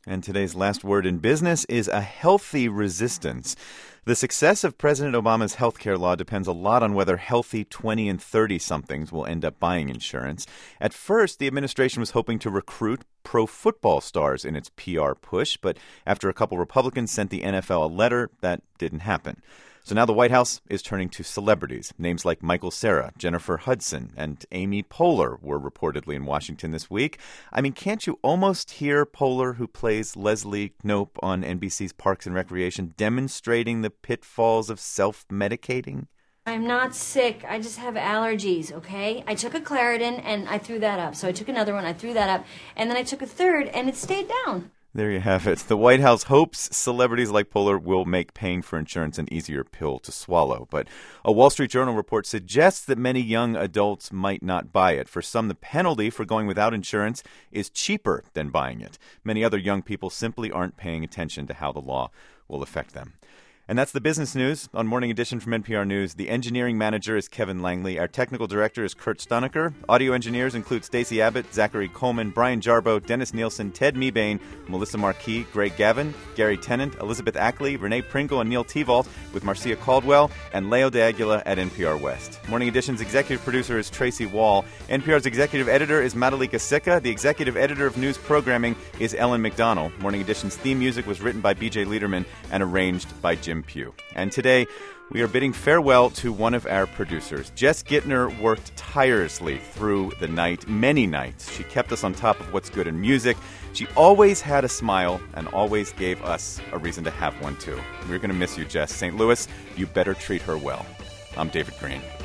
And today's last word in business is a healthy resistance. The success of President Obama's health care law depends a lot on whether healthy 20 and 30-somethings will end up buying insurance. At first, the administration was hoping to recruit pro football stars in its PR push, but after a couple Republicans sent the NFL a letter, that didn't happen. So now the White House is turning to celebrities. Names like Michael Cera, Jennifer Hudson, and Amy Poehler were reportedly in Washington this week. I mean, can't you almost hear Poehler, who plays Leslie Knope on NBC's Parks and Recreation, demonstrating the pitfalls of self-medicating? I'm not sick. I just have allergies, okay? I took a Claritin, and I threw that up. So I took another one, I threw that up, and then I took a third, and it stayed down. There you have it. The White House hopes celebrities like Poehler will make paying for insurance an easier pill to swallow. But a Wall Street Journal report suggests that many young adults might not buy it. For some, the penalty for going without insurance is cheaper than buying it. Many other young people simply aren't paying attention to how the law will affect them. And that's the business news on Morning Edition from NPR News. The engineering manager is Kevin Langley. Our technical director is Kurt Stonecker. Audio engineers include Stacey Abbott, Zachary Coleman, Brian Jarbo, Dennis Nielsen, Ted Mebane, Melissa Marquis, Greg Gavin, Gary Tennant, Elizabeth Ackley, Renee Pringle, and Neil Tevalt, with Marcia Caldwell and Leo de Aguila at NPR West. Morning Edition's executive producer is Tracy Wall. NPR's executive editor is Madalika Sikka. The executive editor of news programming is Ellen McDonald. Morning Edition's theme music was written by B.J. Liederman and arranged by Jim Pugh. And today, we are bidding farewell to one of our producers. Jess Gittner worked tirelessly through the night, many nights. She kept us on top of what's good in music. She always had a smile and always gave us a reason to have one, too. We're going to miss you, Jess. St. Louis, you better treat her well. I'm David Green.